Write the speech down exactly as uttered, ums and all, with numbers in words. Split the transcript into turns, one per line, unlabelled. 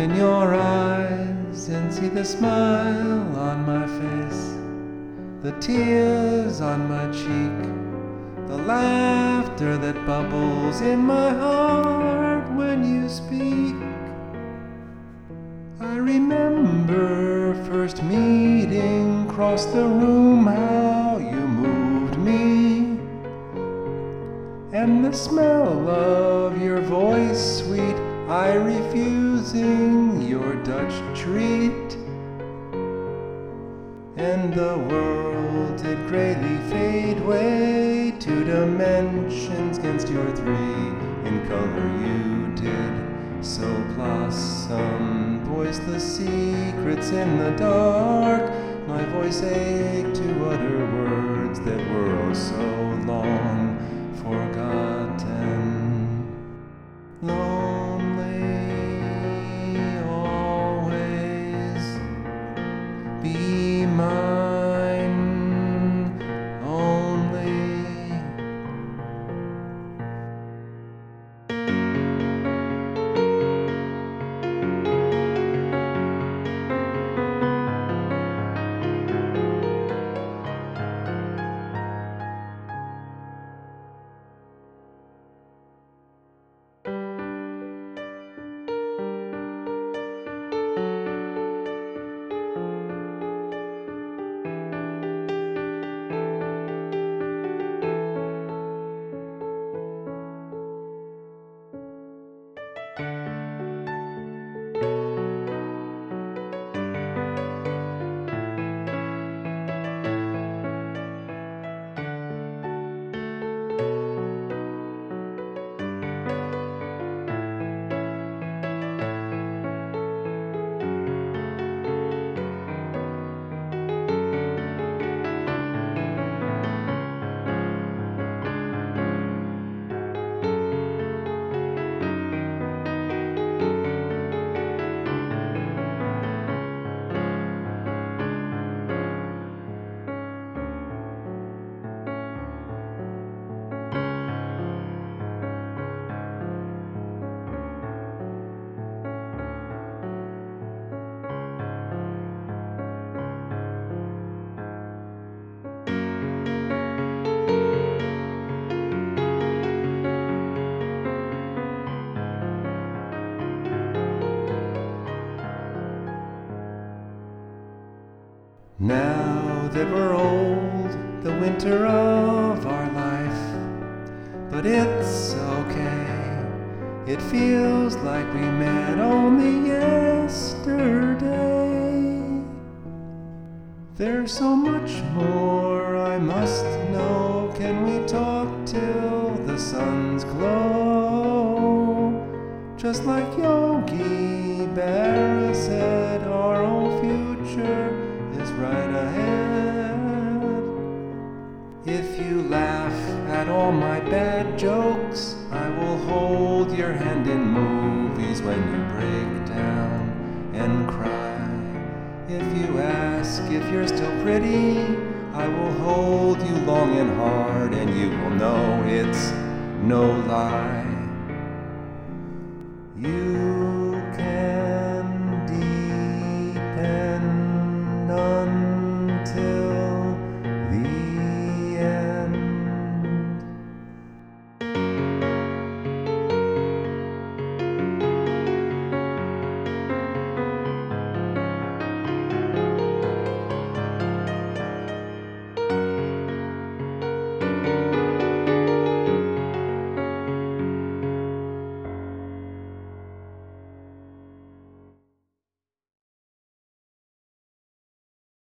in your eyes and see the smile on my face, the tears on my cheek, the laughter that bubbles in my heart when you speak. I remember first meeting across the room, how you moved me, and the smell of your voice sweet, I refusing your Dutch treat. And the world did greatly fade away, two dimensions against your three. In color you did so blossom, voice the secrets in the dark. My voice ached to utter words that were oh so long forgotten. Lonely always, be mine only. Now that we're old, the winter of our life, but it's okay. It feels like we met only yesterday. There's so much more I must know. Can we talk till the sun's glow? Just like Yogi Berra said, our own future is right ahead. If you laugh at all my bad jokes, I will hold your hand in movies when you break down and cry. If you ask if you're still pretty, I will hold you long and hard, and you will know it's no lie.